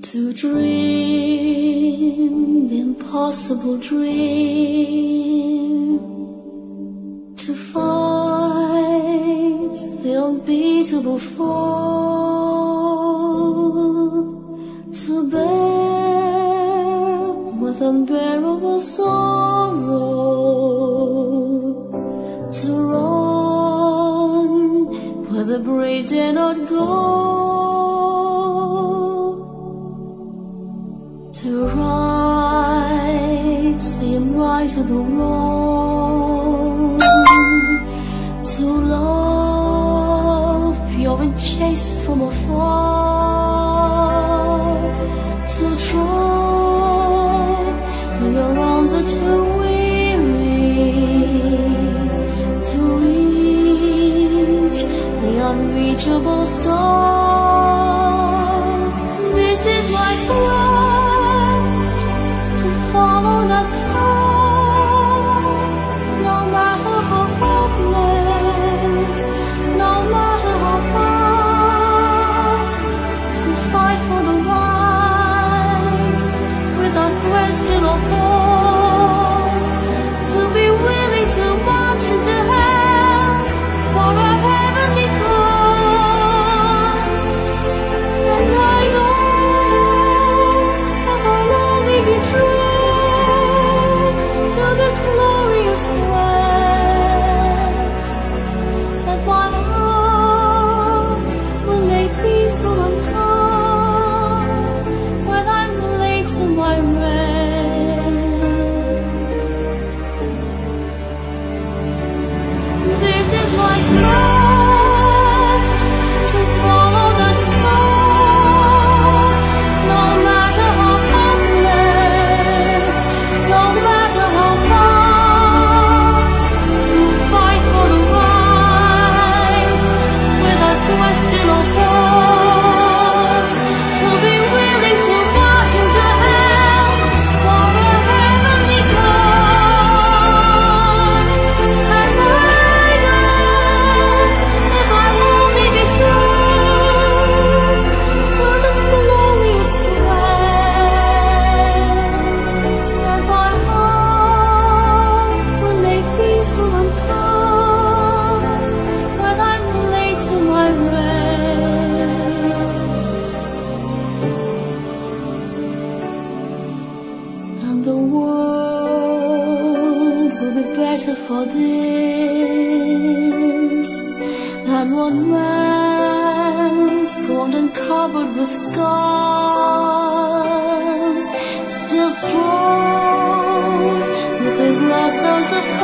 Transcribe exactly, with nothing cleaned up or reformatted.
To dream the impossible dream, to fight the unbeatable fall, to bear with unbearable sorrow, to run where the brave dare not go, to right the unrightable wrong, to love pure and chaste from afar, to try when your arms are too weary, to reach the unreachable star. This is my quest, to follow that star, no matter how hopeless, no matter how far, to fight for the right without question or pause, to be willing to march into hell for a heavenly cause. And I know that I'll only be true to this glorious quest, that my heart will lay peaceful and calm when I'm laid to my rest. This is my quest, to follow that star, no matter how hopeless, no matter how far, to fight for the right without question or pause, to be willing to march into hell for a heavenly cause. And I know if I'll only be true to this glorious quest, that my heart will lay peaceful and calm when I'm laid to my rest. And the world will be better for this than one man scorned and covered with scars, still strong with his lessons of